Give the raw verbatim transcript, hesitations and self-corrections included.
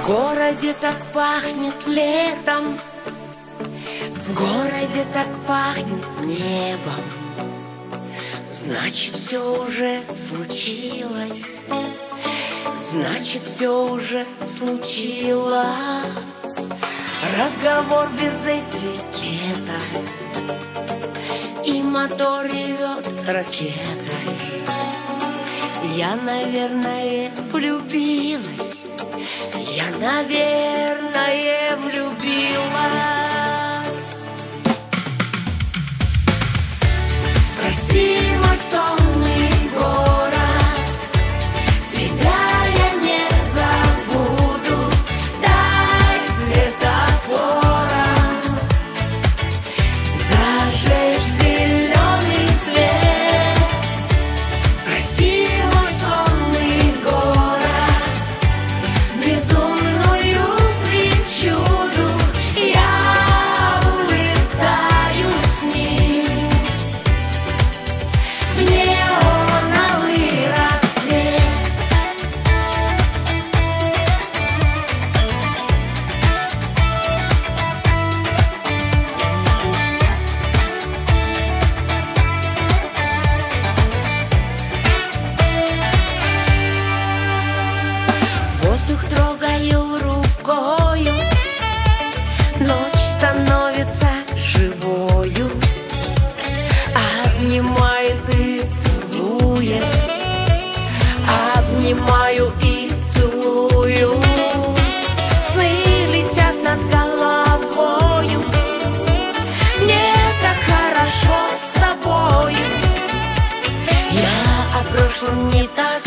городе так пахнет летом, в городе так пахнет небом. Значит, все уже случилось, значит, все уже случилось. Разговор без этикета, и мотор ревет ракетой. Я, наверное, влюбилась, я, наверное, влюбилась. Прости, мой сонный город, тебя я не забуду. Дай светофора, зажечь зеленый свет. Прости, мой сонный город, безумную причуду, я улетаю с ним в неоновый рассвет. Воздух трогаю рукою, ночь становится живою, обнимает и целует, обнимаю и целую. Сны летят над головою, мне так хорошо с тобою. Я о прошлом не тоскую,